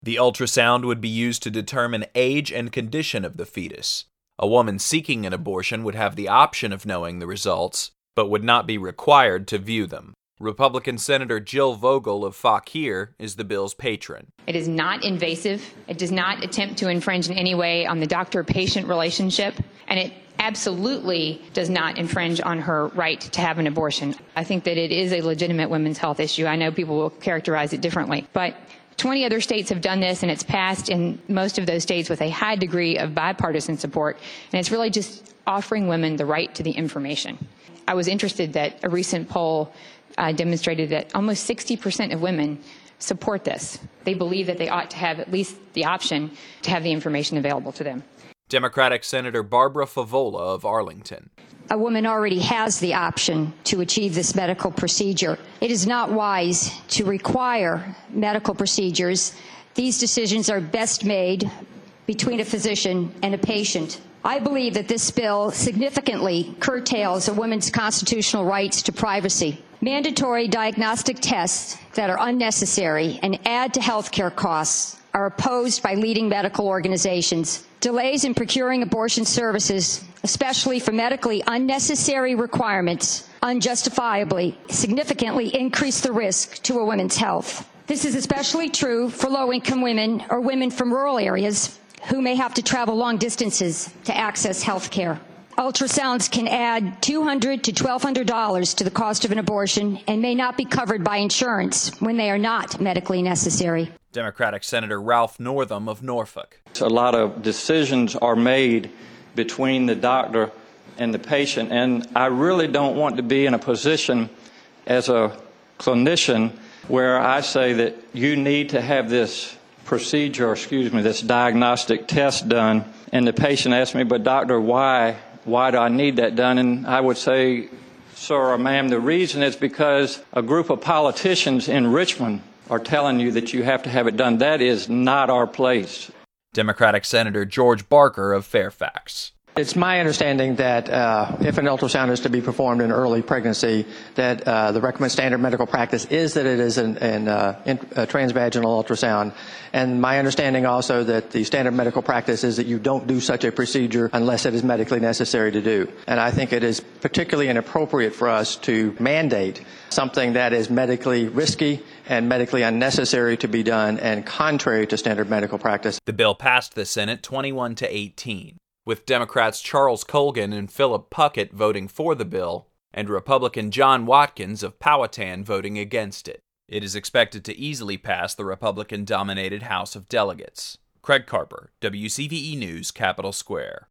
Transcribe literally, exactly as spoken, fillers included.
The ultrasound would be used to determine age and condition of the fetus. A woman seeking an abortion would have the option of knowing the results, but would not be required to view them. Republican Senator Jill Vogel of Fauquier is the bill's patron. It is not invasive. It does not attempt to infringe in any way on the doctor-patient relationship, and it absolutely does not infringe on her right to have an abortion. I think that it is a legitimate women's health issue. I know people will characterize it differently, but twenty other states have done this, and it's passed in most of those states with a high degree of bipartisan support, and it's really just offering women the right to the information. I was interested that a recent poll uh, demonstrated that almost sixty percent of women support this. They believe that they ought to have at least the option to have the information available to them. Democratic Senator Barbara Favola of Arlington. A woman already has the option to achieve this medical procedure. It is not wise to require medical procedures. These decisions are best made between a physician and a patient. I believe that this bill significantly curtails a woman's constitutional rights to privacy. Mandatory diagnostic tests that are unnecessary and add to health care costs are opposed by leading medical organizations. Delays in procuring abortion services, especially for medically unnecessary requirements, unjustifiably significantly increase the risk to a woman's health. This is especially true for low-income women or women from rural areas who may have to travel long distances to access health care. Ultrasounds can add two hundred to twelve hundred dollars to the cost of an abortion and may not be covered by insurance when they are not medically necessary. Democratic Senator Ralph Northam of Norfolk. A lot of decisions are made between the doctor and the patient, and I really don't want to be in a position as a clinician where I say that you need to have this procedure, or excuse me, this diagnostic test done, and the patient asks me, but doctor, why? Why do I need that done? And I would say, sir or ma'am, the reason is because a group of politicians in Richmond are telling you that you have to have it done. That is not our place. Democratic Senator George Barker of Fairfax. It's my understanding that uh, if an ultrasound is to be performed in early pregnancy, that uh, the recommended standard medical practice is that it is an, an, uh, in, a transvaginal ultrasound. And my understanding also that the standard medical practice is that you don't do such a procedure unless it is medically necessary to do. And I think it is particularly inappropriate for us to mandate something that is medically risky and medically unnecessary to be done and contrary to standard medical practice. The bill passed the Senate twenty-one to eighteen. With Democrats Charles Colgan and Philip Puckett voting for the bill, and Republican John Watkins of Powhatan voting against it. It is expected to easily pass the Republican-dominated House of Delegates. Craig Carper, W C V E News, Capitol Square.